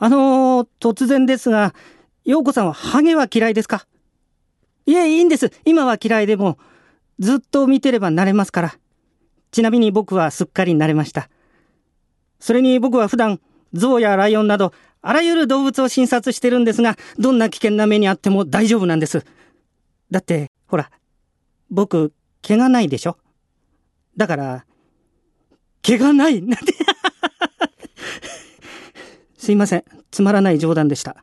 突然ですが、陽子さんはハゲは嫌いですか？いえ、いいんです。今は嫌いでも、ずっと見てれば慣れますから。ちなみに僕はすっかり慣れました。それに僕は普段、象やライオンなど、あらゆる動物を診察してるんですが、どんな危険な目にあっても大丈夫なんです。だって、ほら、僕、毛がないでしょ？だから、毛がないなんてすいません。つまらない冗談でした。